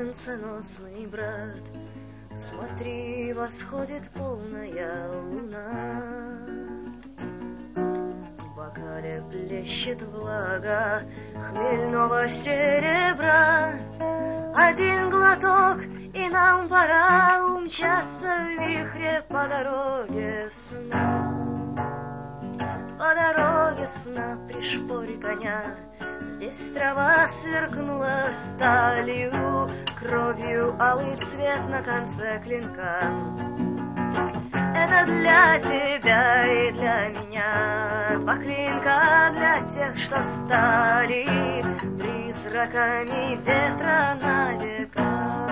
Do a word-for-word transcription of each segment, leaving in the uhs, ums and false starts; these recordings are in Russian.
венценосный брат, смотри, восходит полная луна. В бокале плещет влага хмельного серебра. Один глоток, и нам пора умчаться в вихре по дороге сна. По дороге сна пришпори коня, здесь трава сверкнула сталью, кровью алый цвет на конце клинка. Это для тебя и для меня, два клинка для тех, что стали призраками ветра на века.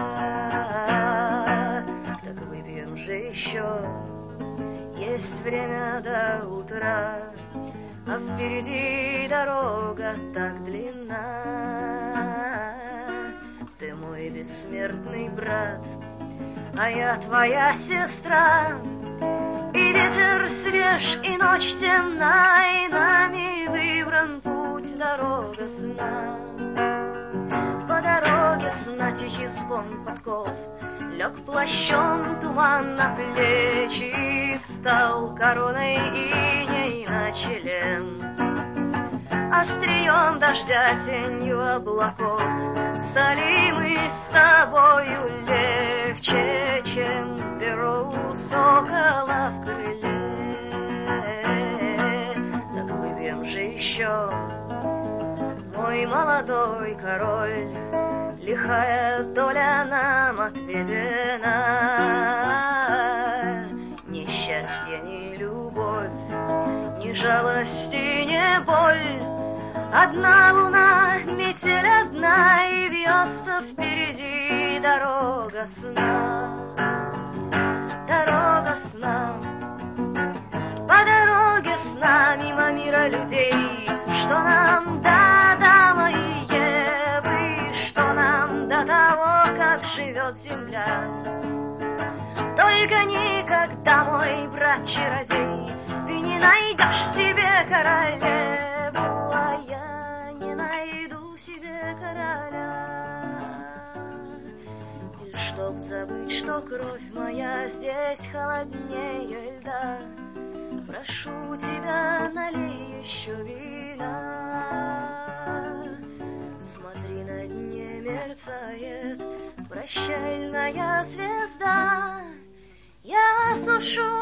Так выпьем же еще, есть время до утра, а впереди дорога так длинна. Ты мой бессмертный брат, а я твоя сестра. И ветер свеж, и ночь темна, и нами выбран путь, дорога сна. По дороге сна тихий звон подков лег плащом туман на плечи, стал короной иней на челе. Острием дождя, тенью облаков стали мы с тобою легче, чем перо у сокола в крыле. Так выпьем же еще, мой молодой король, лихая доля нам отведена. Ни счастье, ни любовь, ни жалость и ни боль. Одна луна, метель одна, и вьется впереди дорога сна. Дорога сна. По дороге сна мимо мира людей. Что нам до Адама и Евы, что нам до того, как живет земля. Только никогда, мой брат-чародей, ты не найдешь себе королеву, а я не найду себе короля. И чтоб забыть, что кровь моя здесь холоднее льда, прошу тебя, налей еще вина. Смотри, на дне мерцает прощальная звезда. Я осушу